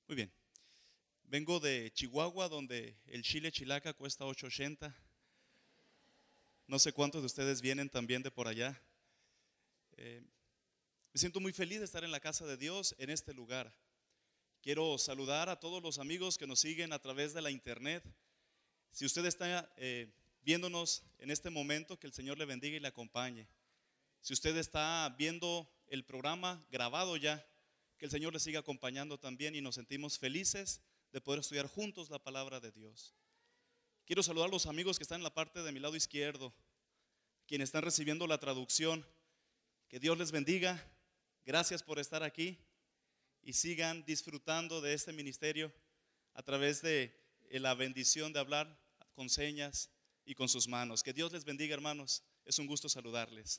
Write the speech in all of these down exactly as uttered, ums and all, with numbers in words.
Muy bien. Vengo de Chihuahua, donde el chile chilaca cuesta ocho ochenta. No sé cuántos de ustedes vienen también de por allá. Eh, me siento muy feliz de estar en la casa de Dios en este lugar. Quiero saludar a todos los amigos que nos siguen a través de la internet. Si usted está eh, viéndonos en este momento, que el Señor le bendiga y le acompañe. Si usted está viendo el programa grabado ya, que el Señor le siga acompañando también, y nos sentimos felices de poder estudiar juntos la palabra de Dios. Quiero saludar a los amigos que están en la parte de mi lado izquierdo, quienes están recibiendo la traducción. Que Dios les bendiga. Gracias por estar aquí y sigan disfrutando de este ministerio a través de la bendición de hablar con señas y con sus manos. Que Dios les bendiga, hermanos. Es un gusto saludarles.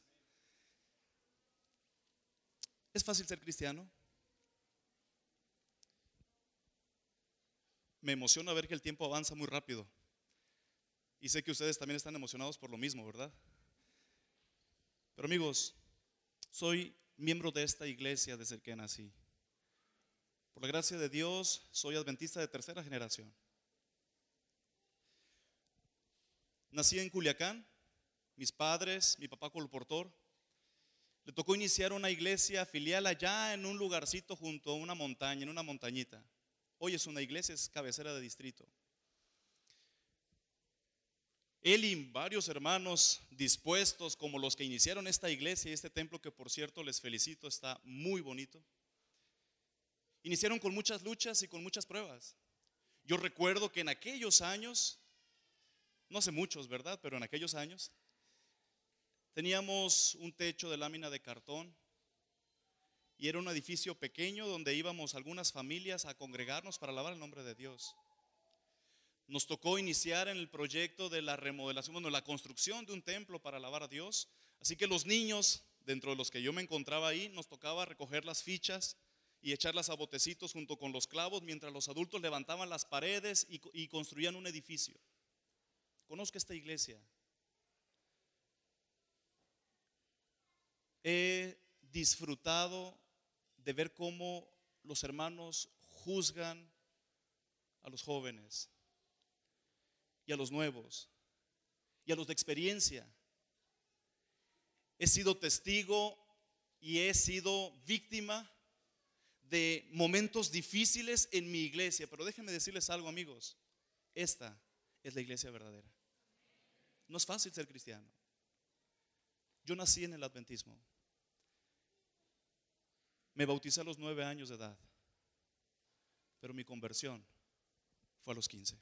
¿Es fácil ser cristiano? Me emociona ver que el tiempo avanza muy rápido. Y sé que ustedes también están emocionados por lo mismo, ¿verdad? Pero amigos, soy miembro de esta iglesia desde que nací. Por la gracia de Dios, soy adventista de tercera generación. Nací en Culiacán. Mis padres, mi papá colportor, le tocó iniciar una iglesia filial allá en un lugarcito junto a una montaña, en una montañita. Hoy es una iglesia, es cabecera de distrito. Él y varios hermanos dispuestos, como los que iniciaron esta iglesia y este templo, que por cierto les felicito, está muy bonito. Iniciaron con muchas luchas y con muchas pruebas. Yo recuerdo que en aquellos años, no sé muchos, ¿verdad? Pero en aquellos años teníamos un techo de lámina de cartón y era un edificio pequeño donde íbamos algunas familias a congregarnos para alabar el nombre de Dios. Nos tocó iniciar en el proyecto de la remodelación, bueno, la construcción de un templo para alabar a Dios. Así que los niños, dentro de los que yo me encontraba ahí, nos tocaba recoger las fichas y echarlas a botecitos junto con los clavos, mientras los adultos levantaban las paredes y, y construían un edificio. Conozco esta iglesia. He disfrutado de ver cómo los hermanos juzgan a los jóvenes y a los nuevos y a los de experiencia. He sido testigo y he sido víctima de momentos difíciles en mi iglesia. Pero déjenme decirles algo, amigos. Esta es la iglesia verdadera. No es fácil ser cristiano. Yo nací en el adventismo. Me bauticé a los nueve años de edad, pero mi conversión fue a los quince.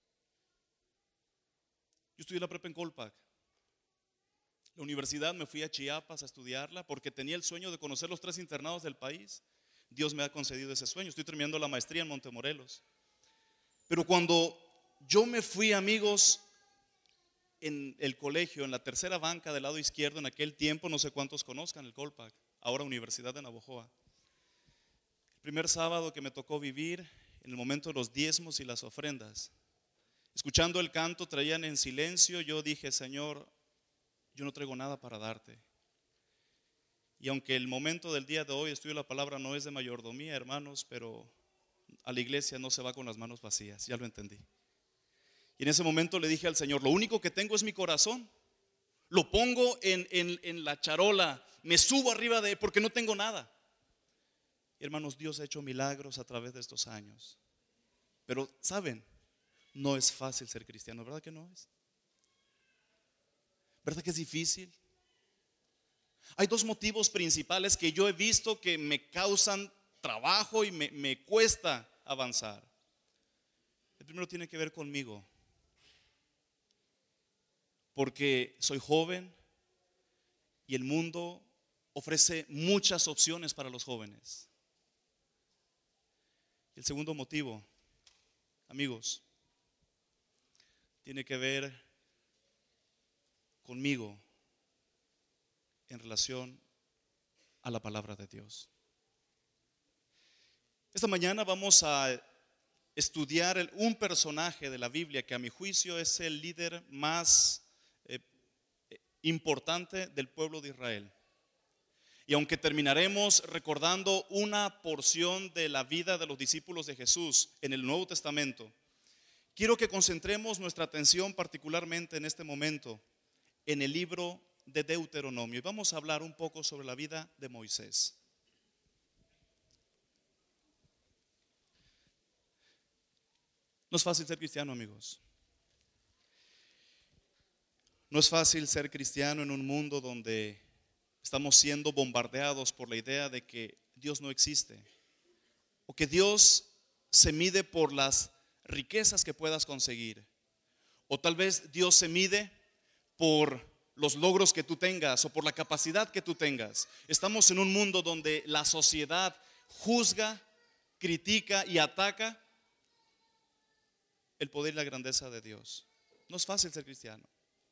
Yo estudié la prepa en Colpac. La universidad me fui a Chiapas a estudiarla porque tenía el sueño de conocer los tres internados del país. Dios me ha concedido ese sueño. Estoy terminando la maestría en Montemorelos. Pero cuando yo me fui, amigos, en el colegio, en la tercera banca del lado izquierdo, en aquel tiempo, no sé cuántos conozcan el Colpac, ahora Universidad de Navojoa. El primer sábado que me tocó vivir, en el momento de los diezmos y las ofrendas, escuchando el canto, traían en silencio, yo dije: Señor, yo no traigo nada para darte. Y aunque el momento del día de hoy, estudio la palabra, no es de mayordomía, hermanos, pero a la iglesia no se va con las manos vacías, ya lo entendí. Y en ese momento le dije al Señor: lo único que tengo es mi corazón. Lo pongo en, en, en la charola, me subo arriba de él porque no tengo nada. Y hermanos, Dios ha hecho milagros a través de estos años. Pero, ¿saben? No es fácil ser cristiano, ¿verdad que no es? ¿Verdad que es difícil? Hay dos motivos principales que yo he visto que me causan trabajo y me, me cuesta avanzar. El primero tiene que ver conmigo, porque soy joven y el mundo ofrece muchas opciones para los jóvenes. El segundo motivo, amigos, tiene que ver conmigo en relación a la palabra de Dios. Esta mañana vamos a estudiar un personaje de la Biblia que a mi juicio es el líder más eh, importante del pueblo de Israel. Y aunque terminaremos recordando una porción de la vida de los discípulos de Jesús en el Nuevo Testamento, quiero que concentremos nuestra atención particularmente en este momento en el libro de Deuteronomio. Y vamos a hablar un poco sobre la vida de Moisés. No es fácil ser cristiano, amigos. No es fácil ser cristiano en un mundo donde estamos siendo bombardeados por la idea de que Dios no existe, o que Dios se mide por las riquezas que puedas conseguir, o tal vez Dios se mide por los logros que tú tengas o por la capacidad que tú tengas. Estamos en un mundo donde la sociedad juzga, critica y ataca el poder y la grandeza de Dios. No es fácil ser cristiano.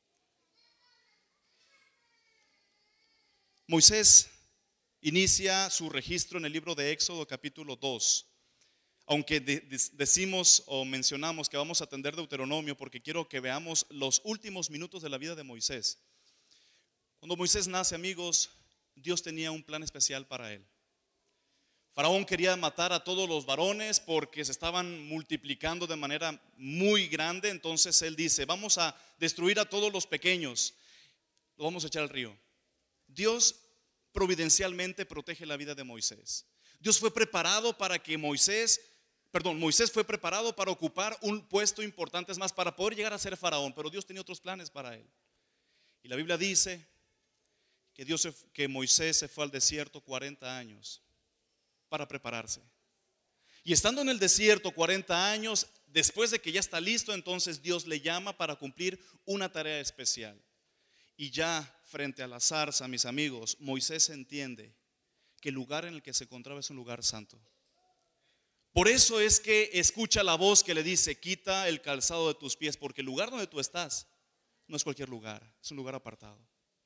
Moisés inicia su registro en el libro de Éxodo capítulo dos. Aunque de, de, decimos o mencionamos que vamos a atender Deuteronomio, porque quiero que veamos los últimos minutos de la vida de Moisés. Cuando Moisés nace, amigos, Dios tenía un plan especial para él. Faraón quería matar a todos los varones porque se estaban multiplicando de manera muy grande. Entonces él dice: vamos a destruir a todos los pequeños, lo vamos a echar al río. Dios providencialmente protege la vida de Moisés. Dios fue preparado para que Moisés, perdón, Moisés fue preparado para ocupar un puesto importante, es más, para poder llegar a ser faraón, pero Dios tenía otros planes para él. Y la Biblia dice que, Dios, que Moisés se fue al desierto cuarenta años para prepararse. Y estando en el desierto cuarenta años, después de que ya está listo, entonces Dios le llama para cumplir una tarea especial. Y ya frente a la zarza, mis amigos, Moisés entiende que el lugar en el que se encontraba es un lugar santo. Por eso es que escucha la voz que le dice: quita el calzado de tus pies, porque el lugar donde tú estás no es cualquier lugar, es un lugar apartado.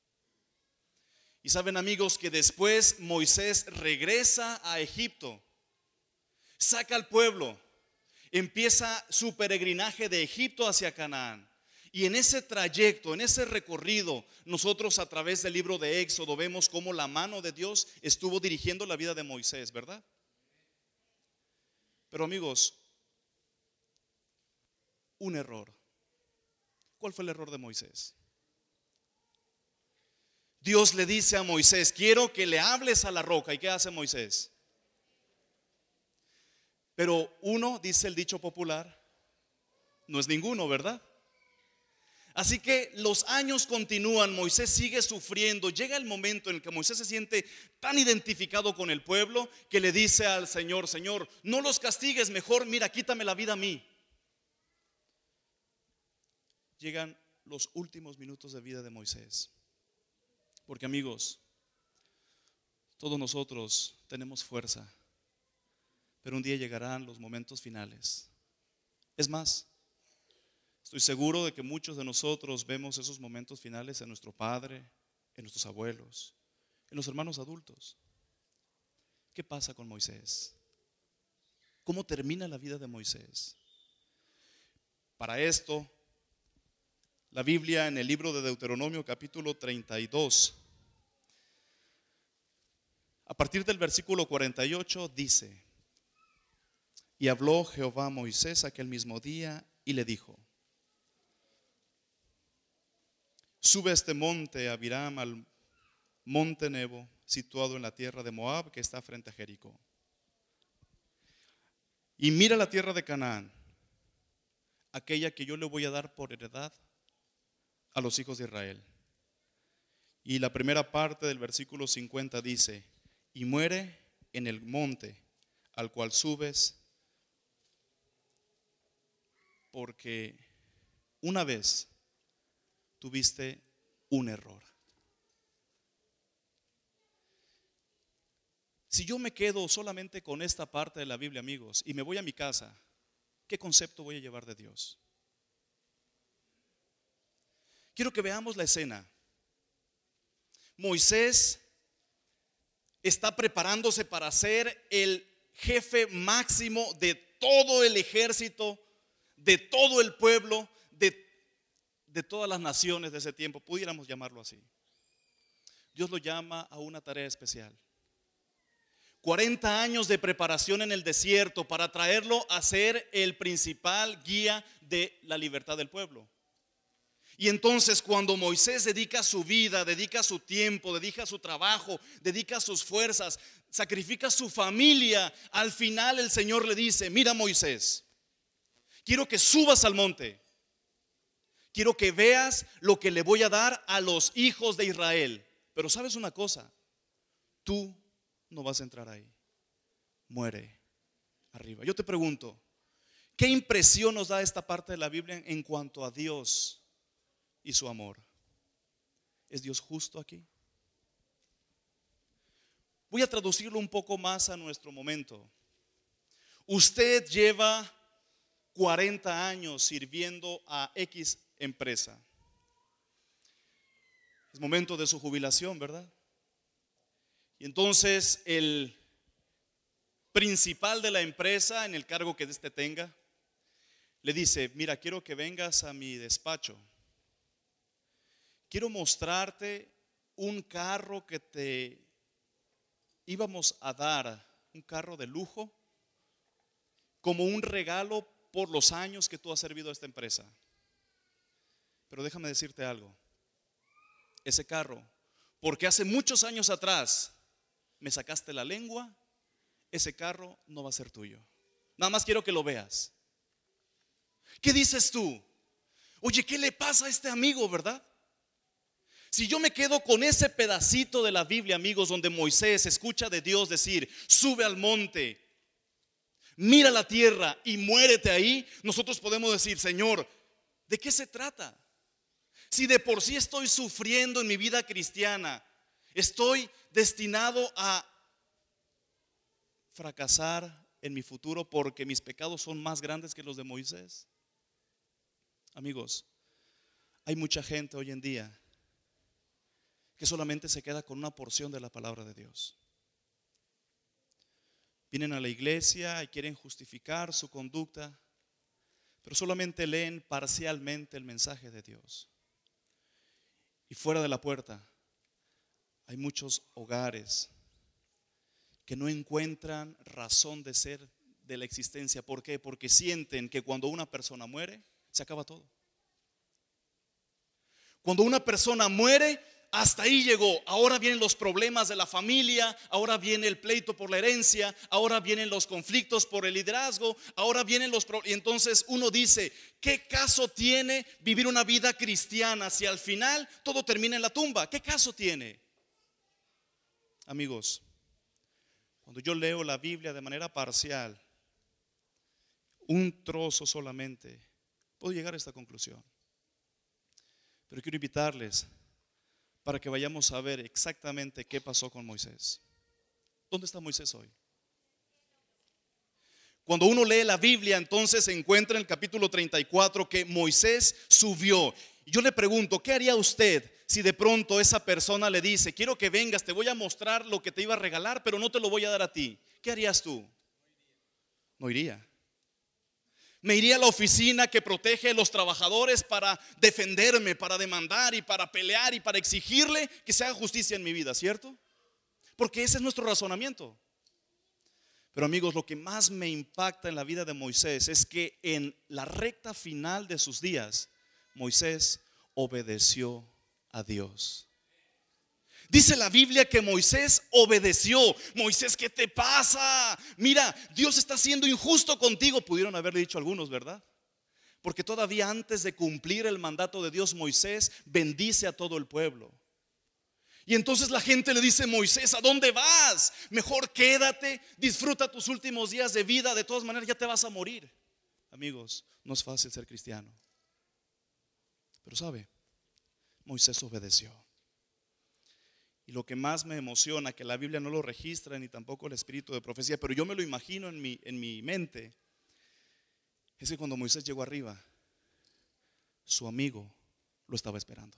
Y saben, amigos, que después Moisés regresa a Egipto, saca al pueblo, empieza su peregrinaje de Egipto hacia Canaán. Y en ese trayecto, en ese recorrido, nosotros a través del libro de Éxodo vemos cómo la mano de Dios estuvo dirigiendo la vida de Moisés, ¿verdad? Pero amigos, un error. ¿Cuál fue el error de Moisés? Dios le dice a Moisés: quiero que le hables a la roca. ¿Y qué hace Moisés? Pero uno, dice el dicho popular, no es ninguno, ¿verdad? Así que los años continúan, Moisés sigue sufriendo. Llega el momento en el que Moisés se siente tan identificado con el pueblo que le dice al Señor: Señor, no los castigues, mejor mira, quítame la vida a mí. Llegan los últimos minutos de vida de Moisés. Porque, amigos, todos nosotros tenemos fuerza, pero un día llegarán los momentos finales. Es más, estoy seguro de que muchos de nosotros vemos esos momentos finales en nuestro padre, en nuestros abuelos, en los hermanos adultos. ¿Qué pasa con Moisés? ¿Cómo termina la vida de Moisés? Para esto, la Biblia en el libro de Deuteronomio capítulo treinta y dos, a partir del versículo cuarenta y ocho dice: y habló Jehová a Moisés aquel mismo día y le dijo: sube a este monte Abiram, al monte Nebo, situado en la tierra de Moab, que está frente a Jericó, y mira la tierra de Canaán, aquella que yo le voy a dar por heredad a los hijos de Israel. Y la primera parte del versículo cincuenta dice: y muere en el monte al cual subes, porque una vez tuviste un error. Si yo me quedo solamente con esta parte de la Biblia, amigos, y me voy a mi casa, ¿qué concepto voy a llevar de Dios? Quiero que veamos la escena. Moisés está preparándose para ser el jefe máximo de todo el ejército, de todo el pueblo, de, de todas las naciones de ese tiempo, pudiéramos llamarlo así. Dios lo llama a una tarea especial. cuarenta años de preparación en el desierto para traerlo a ser el principal guía de la libertad del pueblo. Y entonces cuando Moisés dedica su vida, dedica su tiempo, dedica su trabajo, dedica sus fuerzas, sacrifica su familia, al final el Señor le dice: mira, Moisés, quiero que subas al monte, quiero que veas lo que le voy a dar a los hijos de Israel. Pero ¿sabes una cosa? Tú no vas a entrar ahí. Muere arriba. Yo te pregunto, ¿qué impresión nos da esta parte de la Biblia en cuanto a Dios y su amor? ¿Es Dios justo aquí? Voy a traducirlo un poco más a nuestro momento. Usted lleva cuarenta años sirviendo a X empresa. Es momento de su jubilación, ¿verdad? Y entonces el principal de la empresa, en el cargo que éste tenga, le dice: mira, quiero que vengas a mi despacho. Quiero mostrarte un carro que te íbamos a dar, un carro de lujo, como un regalo por los años que tú has servido a esta empresa. Pero déjame decirte algo. Ese carro, porque hace muchos años atrás me sacaste la lengua, ese carro no va a ser tuyo. Nada más quiero que lo veas. ¿Qué dices tú? Oye, ¿qué le pasa a este amigo, verdad? Si yo me quedo con ese pedacito de la Biblia, amigos, donde Moisés escucha de Dios decir: sube al monte, mira la tierra y muérete ahí, nosotros podemos decir: Señor, ¿de qué se trata? Si de por sí estoy sufriendo en mi vida cristiana, estoy destinado a fracasar en mi futuro porque mis pecados son más grandes que los de Moisés. Amigos, hay mucha gente hoy en día que solamente se queda con una porción de la palabra de Dios. Vienen a la iglesia y quieren justificar su conducta, pero solamente leen parcialmente el mensaje de Dios. Y fuera de la puerta hay muchos hogares que no encuentran razón de ser de la existencia. ¿Por qué? Porque sienten que cuando una persona muere, se acaba todo. Cuando una persona muere, hasta ahí llegó. Ahora vienen los problemas de la familia, ahora viene el pleito por la herencia, ahora vienen los conflictos por el liderazgo, ahora vienen los problemas. Y entonces uno dice: ¿qué caso tiene vivir una vida cristiana si al final todo termina en la tumba? ¿Qué caso tiene? Amigos, cuando yo leo la Biblia de manera parcial, un trozo solamente, puedo llegar a esta conclusión. Pero quiero invitarles para que vayamos a ver exactamente qué pasó con Moisés. ¿Dónde está Moisés hoy? Cuando uno lee la Biblia, entonces se encuentra en el capítulo treinta y cuatro que Moisés subió. Y yo le pregunto, ¿qué haría usted si de pronto esa persona le dice: quiero que vengas, te voy a mostrar lo que te iba a regalar, pero no te lo voy a dar a ti? ¿Qué harías tú? No iría. Me iría a la oficina que protege a los trabajadores para defenderme, para demandar y para pelear y para exigirle que se haga justicia en mi vida, ¿cierto? Porque ese es nuestro razonamiento. Pero amigos, lo que más me impacta en la vida de Moisés es que en la recta final de sus días, Moisés obedeció a Dios. Dice la Biblia que Moisés obedeció. Moisés, ¿qué te pasa? Mira, Dios está siendo injusto contigo, pudieron haberle dicho algunos, ¿verdad? Porque todavía antes de cumplir el mandato de Dios, Moisés bendice a todo el pueblo. Y entonces la gente le dice: Moisés, ¿a dónde vas? Mejor quédate, disfruta tus últimos días de vida, de todas maneras ya te vas a morir. Amigos, no es fácil ser cristiano. Pero sabe, Moisés obedeció. Y lo que más me emociona, que la Biblia no lo registra ni tampoco el espíritu de profecía, pero yo me lo imagino en mi, en mi mente, es que cuando Moisés llegó arriba, su amigo lo estaba esperando.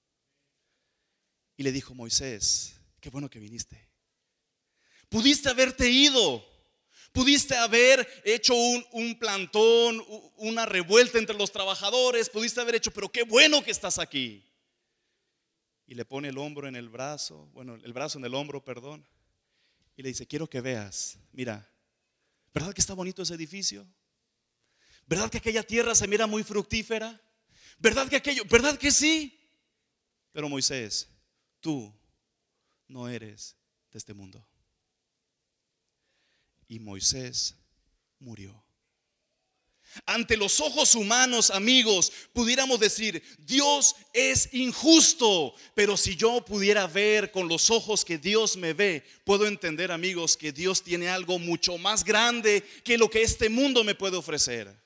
Y le dijo: Moisés, qué bueno que viniste. Pudiste haberte ido, pudiste haber hecho un, un plantón, una revuelta entre los trabajadores, pudiste haber hecho, pero qué bueno que estás aquí. y le pone el hombro en el brazo, bueno, el brazo en el hombro, perdón, y le dice, quiero que veas, mira, ¿verdad que está bonito ese edificio? ¿Verdad que aquella tierra se mira muy fructífera? ¿Verdad que aquello, verdad que sí? Pero Moisés, tú no eres de este mundo. Y Moisés murió. Ante los ojos humanos, amigos, pudiéramos decir, Dios es injusto. Pero si yo pudiera ver con los ojos que Dios me ve, puedo entender, amigos, que Dios tiene algo mucho más grande que lo que este mundo me puede ofrecer.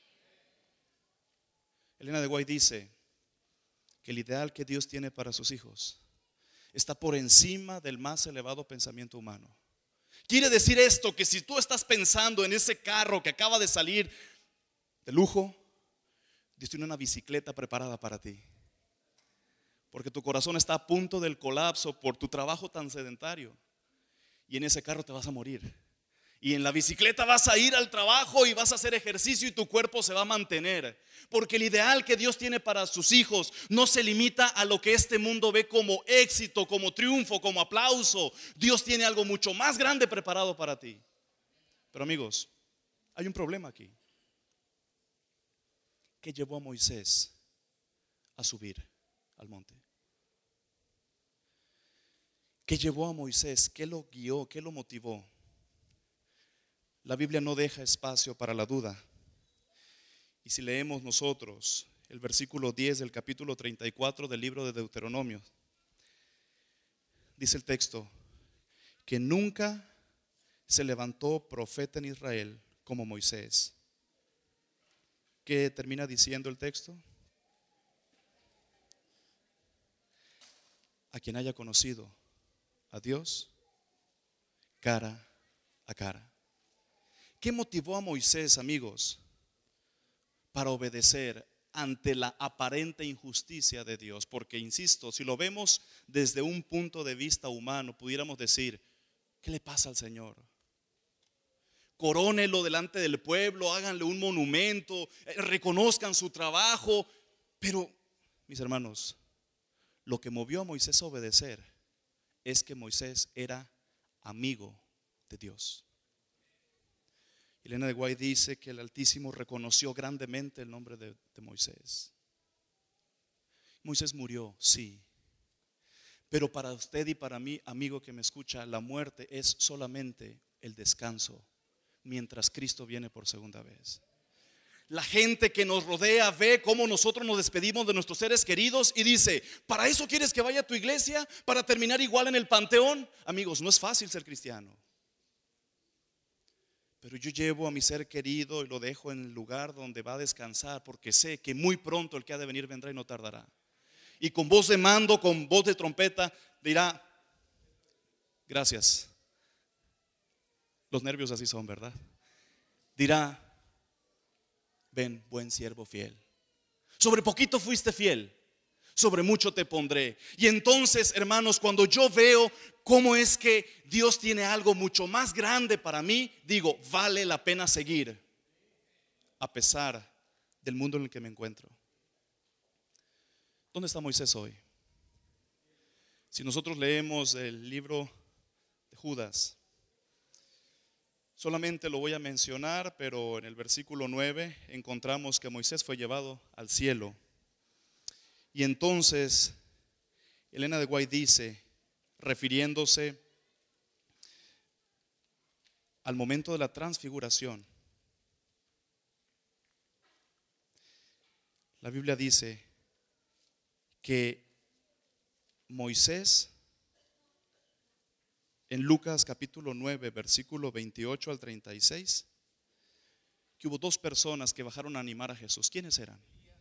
Elena de White dice que el ideal que Dios tiene para sus hijos está por encima del más elevado pensamiento humano. Quiere decir esto, que si tú estás pensando en ese carro que acaba de salir de lujo, Dios tiene una bicicleta preparada para ti. Porque tu corazón está a punto del colapso por tu trabajo tan sedentario. Y en ese carro te vas a morir. Y en la bicicleta vas a ir al trabajo y vas a hacer ejercicio y tu cuerpo se va a mantener. Porque el ideal que Dios tiene para sus hijos no se limita a lo que este mundo ve como éxito, como triunfo, como aplauso. Dios tiene algo mucho más grande preparado para ti. Pero amigos, hay un problema aquí. ¿Qué llevó a Moisés a subir al monte? ¿Qué llevó a Moisés? ¿Qué lo guió? ¿Qué lo motivó? La Biblia no deja espacio para la duda. Y si leemos nosotros el versículo diez del capítulo treinta y cuatro del libro de Deuteronomio, dice el texto que nunca se levantó profeta en Israel como Moisés. ¿Qué termina diciendo el texto? A quien haya conocido a Dios cara a cara. ¿Qué motivó a Moisés, amigos, para obedecer ante la aparente injusticia de Dios? Porque, insisto, si lo vemos desde un punto de vista humano, pudiéramos decir, ¿qué le pasa al Señor? Corónelo delante del pueblo, háganle un monumento, reconozcan su trabajo. Pero, mis hermanos, lo que movió a Moisés a obedecer es que Moisés era amigo de Dios. Elena de White dice que el Altísimo reconoció grandemente el nombre de, de Moisés. Moisés murió, sí. Pero para usted y para mí, amigo que me escucha, la muerte es solamente el descanso mientras Cristo viene por segunda vez. La gente que nos rodea ve cómo nosotros nos despedimos de nuestros seres queridos y dice, ¿para eso quieres que vaya a tu iglesia? ¿Para terminar igual en el panteón? Amigos, no es fácil ser cristiano. Pero yo llevo a mi ser querido y lo dejo en el lugar donde va a descansar, porque sé que muy pronto el que ha de venir vendrá y no tardará. Y con voz de mando, con voz de trompeta, dirá, gracias. Los nervios así son, ¿verdad? Dirá, ven, buen siervo fiel. Sobre poquito fuiste fiel, sobre mucho te pondré. Y entonces, hermanos, cuando yo veo cómo es que Dios tiene algo mucho más grande para mí, digo, vale la pena seguir a pesar del mundo en el que me encuentro. ¿Dónde está Moisés hoy? Si nosotros leemos el libro de Judas, solamente lo voy a mencionar, pero en el versículo nueve encontramos que Moisés fue llevado al cielo. Y entonces Elena de White dice, refiriéndose al momento de la transfiguración, la Biblia dice que Moisés, en Lucas capítulo nueve, versículo veintiocho al treinta y seis, que hubo dos personas que bajaron a animar a Jesús. ¿Quiénes eran?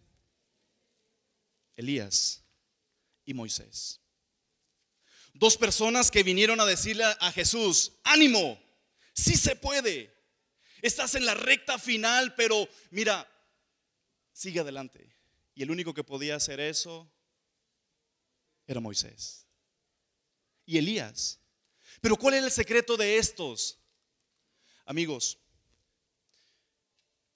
Elías y Moisés. Dos personas que vinieron a decirle a Jesús, ánimo, sí se puede. Estás en la recta final, pero mira, sigue adelante. Y el único que podía hacer eso era Moisés y Elías. Pero ¿cuál era el secreto de estos? Amigos,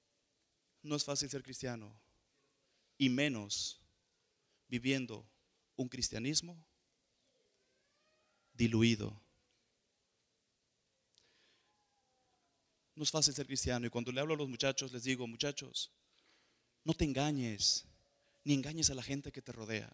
no es fácil ser cristiano, y menos viviendo un cristianismo diluido. No es fácil ser cristiano, y cuando le hablo a los muchachos les digo: muchachos, no te engañes, ni engañes a la gente que te rodea.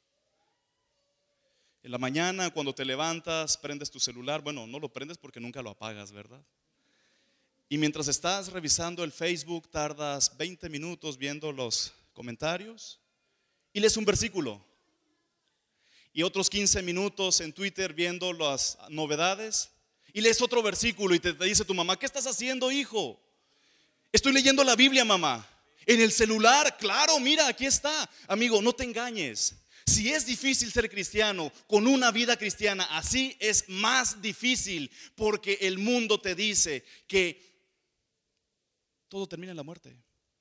En la mañana cuando te levantas, prendes tu celular. Bueno, no lo prendes porque nunca lo apagas, ¿verdad? Y mientras estás revisando el Facebook, tardas veinte minutos viendo los comentarios y lees un versículo. Y otros quince minutos en Twitter viendo las novedades y lees otro versículo, y te, te dice tu mamá: ¿qué estás haciendo, hijo? Estoy leyendo la Biblia, mamá. En el celular, claro, mira, aquí está. Amigo, no te engañes. Si es difícil ser cristiano con una vida cristiana, así es más difícil, porque el mundo te dice que todo termina en la muerte.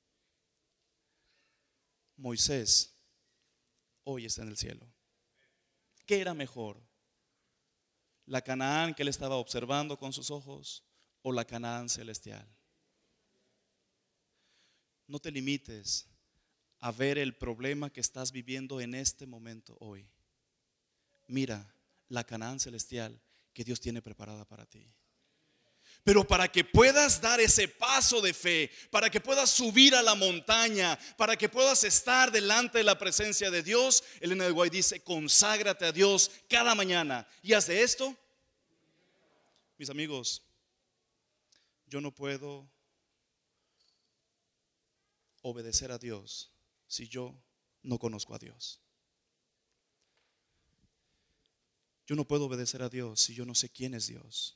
Moisés hoy está en el cielo. ¿Qué era mejor? ¿La Canaán que él estaba observando con sus ojos o la Canaán celestial? No te limites a ver el problema que estás viviendo en este momento hoy. Mira la Canaán celestial que Dios tiene preparada para ti. Pero para que puedas dar ese paso de fe, para que puedas subir a la montaña, para que puedas estar delante de la presencia de Dios, Elena de White dice: conságrate a Dios cada mañana y haz de esto. Mis amigos, yo no puedo obedecer a Dios si yo no conozco a Dios. Yo no puedo obedecer a Dios si yo no sé quién es Dios.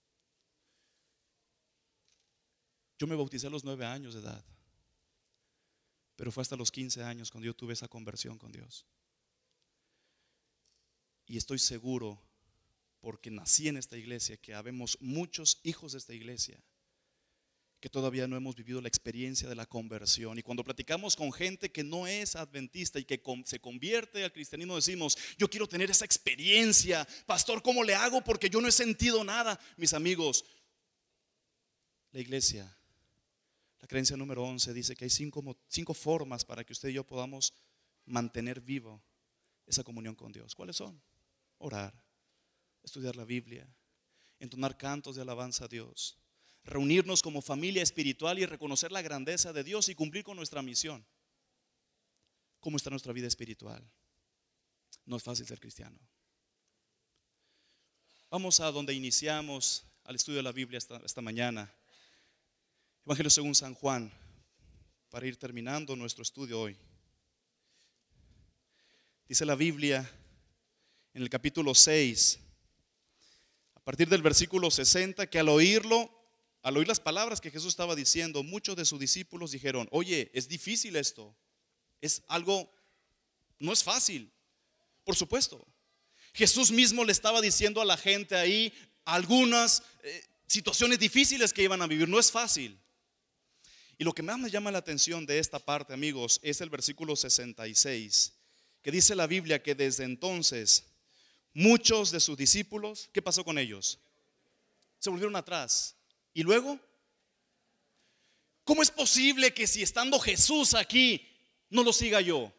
Yo me bauticé a los nueve años de edad, pero fue hasta los quince años cuando yo tuve esa conversión con Dios. Y estoy seguro, porque nací en esta iglesia, que habemos muchos hijos de esta iglesia que todavía no hemos vivido la experiencia de la conversión. Y cuando platicamos con gente que no es adventista y que se convierte al cristianismo, decimos: yo quiero tener esa experiencia. Pastor, ¿cómo le hago? Porque yo no he sentido nada. Mis amigos, la iglesia, la creencia número once dice que hay cinco, cinco formas para que usted y yo podamos mantener vivo esa comunión con Dios. ¿Cuáles son? Orar, estudiar la Biblia, entonar cantos de alabanza a Dios, reunirnos como familia espiritual y reconocer la grandeza de Dios y cumplir con nuestra misión. ¿Cómo está nuestra vida espiritual? No es fácil ser cristiano. Vamos a donde iniciamos al estudio de la Biblia esta, esta mañana. Evangelio según San Juan, para ir terminando nuestro estudio hoy. Dice la Biblia en el capítulo seis, a partir del versículo sesenta, que al oírlo, al oír las palabras que Jesús estaba diciendo, muchos de sus discípulos dijeron: oye, es difícil esto, es algo, no es fácil. Por supuesto, Jesús mismo le estaba diciendo a la gente ahí algunas eh, situaciones difíciles que iban a vivir. No es fácil. Y lo que más me llama la atención de esta parte, amigos, es el versículo sesenta y seis, que dice la Biblia que desde entonces muchos de sus discípulos, ¿qué pasó con ellos? Se volvieron atrás. Y luego, ¿cómo es posible que si estando Jesús aquí no lo siga yo?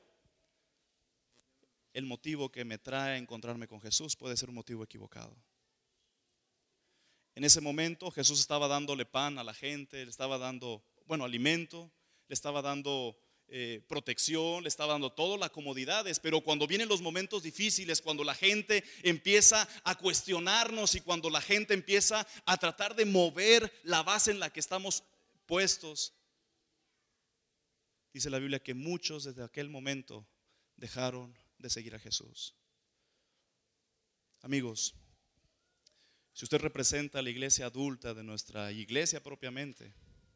El motivo que me trae a encontrarme con Jesús puede ser un motivo equivocado. En ese momento Jesús estaba dándole pan a la gente, le estaba dando, bueno, alimento, le estaba dando eh, protección, le estaba dando todas las comodidades. Pero cuando vienen los momentos difíciles, cuando la gente empieza a cuestionarnos y cuando la gente empieza a tratar de mover la base en la que estamos puestos, dice la Biblia que muchos desde aquel momento dejaron de seguir a Jesús. Amigos, si usted representa a la iglesia adulta de nuestra iglesia propiamente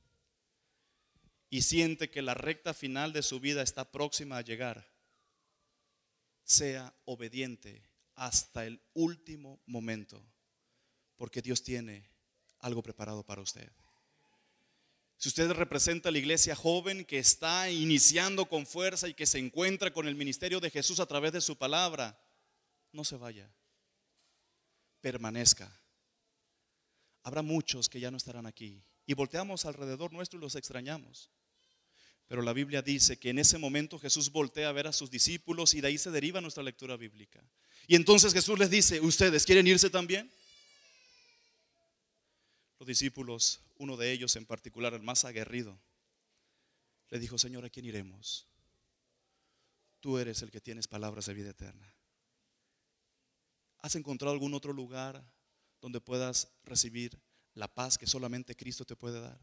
y siente que la recta final de su vida está próxima a llegar, sea obediente hasta el último momento, porque Dios tiene algo preparado para usted. Si usted representa a la iglesia joven que está iniciando con fuerza y que se encuentra con el ministerio de Jesús a través de su palabra, no se vaya, permanezca. Habrá muchos que ya no estarán aquí y volteamos alrededor nuestro y los extrañamos. Pero la Biblia dice que en ese momento Jesús voltea a ver a sus discípulos y de ahí se deriva nuestra lectura bíblica. Y entonces Jesús les dice: ¿ustedes quieren irse también? Los discípulos, uno de ellos en particular, el más aguerrido, le dijo: Señor, ¿a quién iremos? Tú eres el que tienes palabras de vida eterna. ¿Has encontrado algún otro lugar donde puedas recibir la paz que solamente Cristo te puede dar?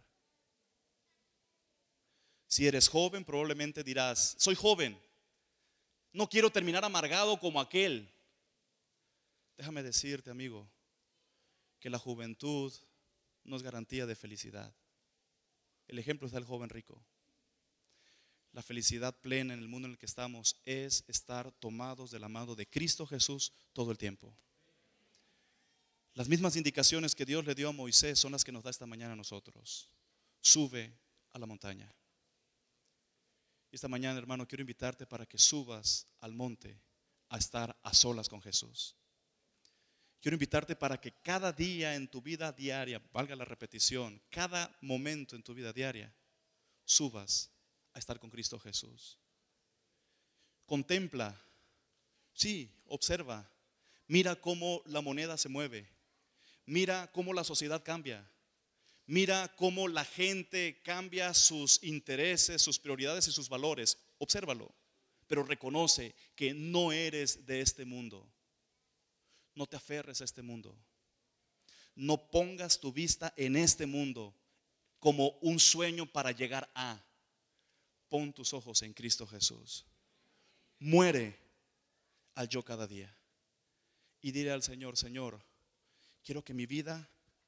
Si eres joven, probablemente dirás: soy joven, no quiero terminar amargado como aquel. Déjame decirte, amigo, que la juventud no es garantía de felicidad. El ejemplo es del joven rico. La felicidad plena en el mundo en el que estamos es estar tomados de la mano de Cristo Jesús todo el tiempo. Las mismas indicaciones que Dios le dio a Moisés son las que nos da esta mañana a nosotros. Sube a la montaña. Esta mañana, hermano, quiero invitarte para que subas al monte a estar a solas con Jesús. Quiero invitarte para que cada día en tu vida diaria, valga la repetición, cada momento en tu vida diaria, subas a estar con Cristo Jesús. Contempla, sí, observa, mira cómo la moneda se mueve, mira cómo la sociedad cambia, mira cómo la gente cambia sus intereses, sus prioridades y sus valores. Obsérvalo, pero reconoce que no eres de este mundo. No te aferres a este mundo. No pongas tu vista en este mundo como un sueño para llegar a. Pon tus ojos en Cristo Jesús. Muere al yo cada día y dile al Señor: Señor, quiero que mi vida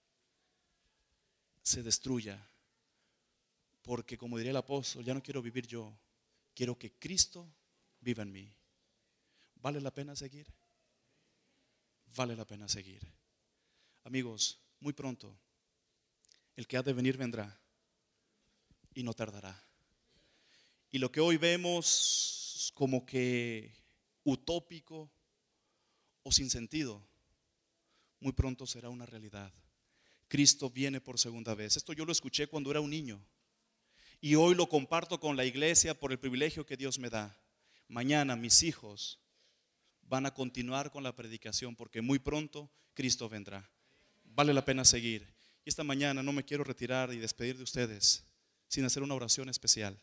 se destruya, porque como diría el apóstol, ya no quiero vivir yo, quiero que Cristo viva en mí. ¿Vale la pena seguir? Vale la pena seguir. Amigos, muy pronto el que ha de venir vendrá y no tardará. Y lo que hoy vemos como que utópico o sin sentido, muy pronto será una realidad. Cristo viene por segunda vez. Esto yo lo escuché cuando era un niño y hoy lo comparto con la iglesia por el privilegio que Dios me da. Mañana mis hijos van a continuar con la predicación porque muy pronto Cristo vendrá. Vale la pena seguir. Y esta mañana no me quiero retirar y despedir de ustedes sin hacer una oración especial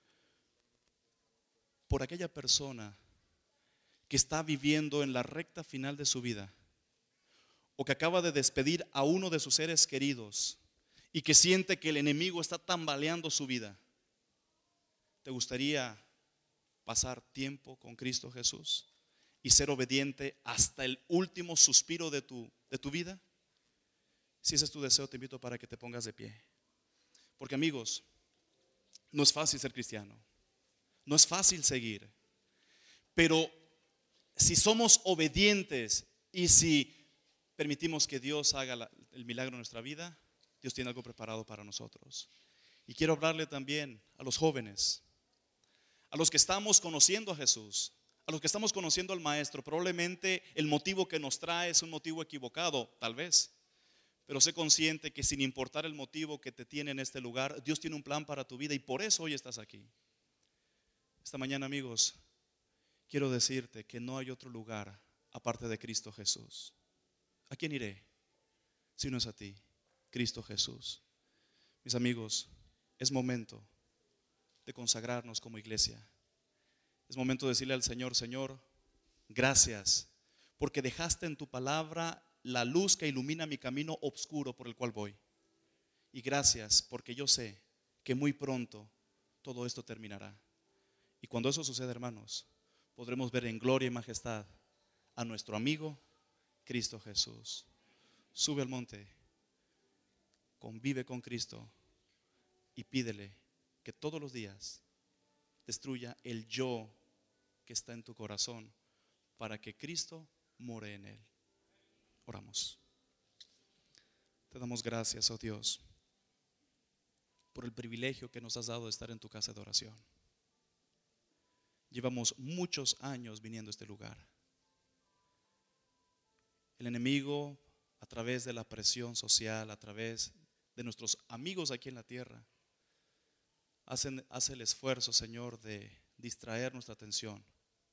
por aquella persona que está viviendo en la recta final de su vida o que acaba de despedir a uno de sus seres queridos y que siente que el enemigo está tambaleando su vida. ¿Te gustaría pasar tiempo con Cristo Jesús y ser obediente hasta el último suspiro de tu, de tu vida? Si ese es tu deseo, te invito para que te pongas de pie. Porque, amigos, no es fácil ser cristiano, no es fácil seguir, pero si somos obedientes y si permitimos que Dios haga la, el milagro en nuestra vida, Dios tiene algo preparado para nosotros. Y quiero hablarle también a los jóvenes, a los que estamos conociendo a Jesús, a los que estamos conociendo al Maestro. Probablemente el motivo que nos trae es un motivo equivocado, tal vez, pero sé consciente que sin importar el motivo que te tiene en este lugar, Dios tiene un plan para tu vida y por eso hoy estás aquí. Esta mañana, amigos, quiero decirte que no hay otro lugar aparte de Cristo Jesús. ¿A quién iré si no es a ti, Cristo Jesús? Mis amigos, es momento de consagrarnos como iglesia. Es momento de decirle al Señor: Señor, gracias porque dejaste en tu palabra la luz que ilumina mi camino oscuro por el cual voy. Y gracias porque yo sé que muy pronto todo esto terminará. Y cuando eso suceda, hermanos, podremos ver en gloria y majestad a nuestro amigo Cristo Jesús. Sube al monte, convive con Cristo y pídele que todos los días destruya el yo que está en tu corazón para que Cristo more en él. Oramos. Te damos gracias, oh Dios, por el privilegio que nos has dado de estar en tu casa de oración. Llevamos muchos años viniendo a este lugar. El enemigo, a través de la presión social, a través de nuestros amigos aquí en la tierra, hacen, hace el esfuerzo, Señor, de distraer nuestra atención,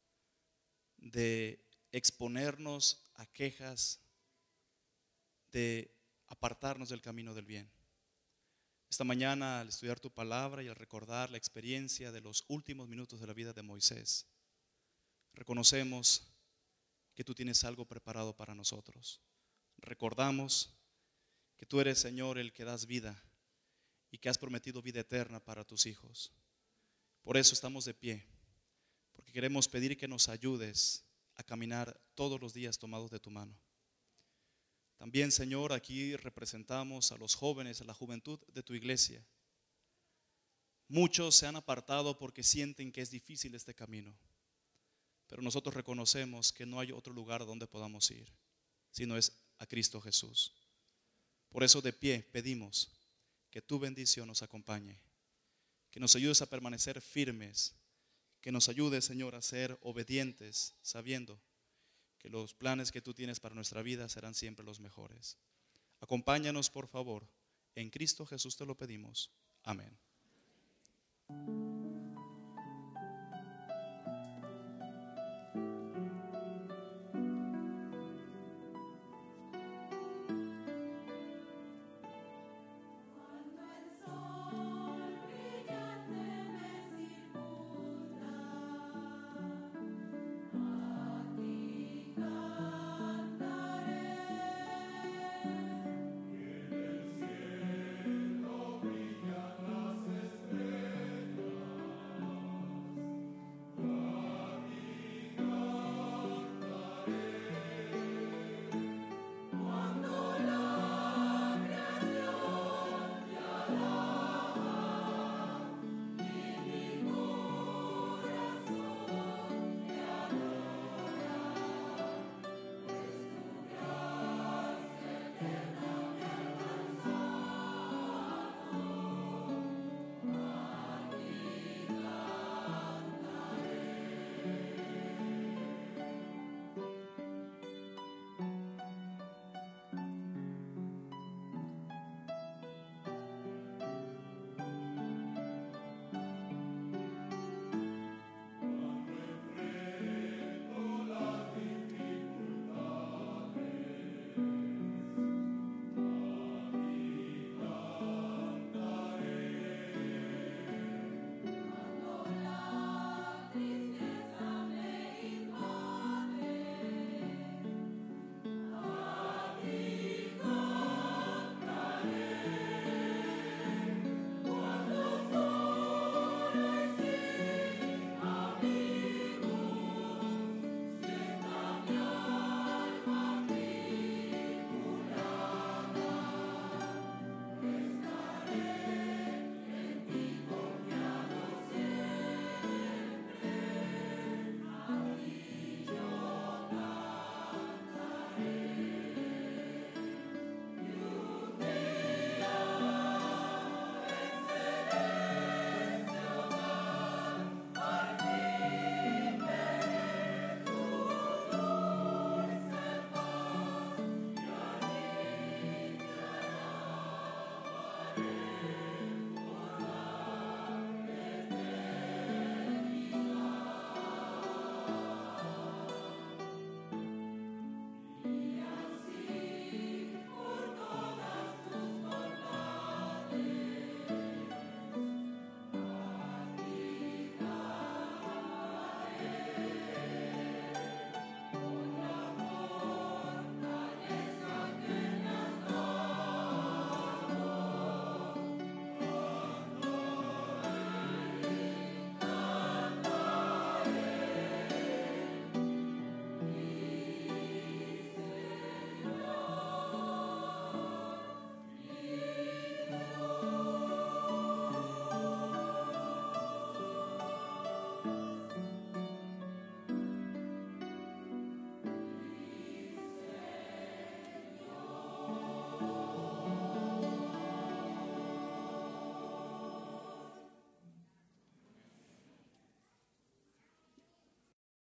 de exponernos a quejas, de apartarnos del camino del bien. Esta mañana, al estudiar tu palabra y al recordar la experiencia de los últimos minutos de la vida de Moisés, reconocemos que tú tienes algo preparado para nosotros. Recordamos que tú eres, Señor, el que das vida y que has prometido vida eterna para tus hijos. Por eso estamos de pie, porque queremos pedir que nos ayudes a caminar todos los días tomados de tu mano. También, Señor, aquí representamos a los jóvenes, a la juventud de tu iglesia. Muchos se han apartado porque sienten que es difícil este camino, pero nosotros reconocemos que no hay otro lugar donde podamos ir, sino es a Cristo Jesús. Por eso de pie pedimos que tu bendición nos acompañe, que nos ayudes a permanecer firmes, que nos ayudes, Señor, a ser obedientes, sabiendo que los planes que tú tienes para nuestra vida serán siempre los mejores. Acompáñanos, por favor. En Cristo Jesús te lo pedimos. Amén.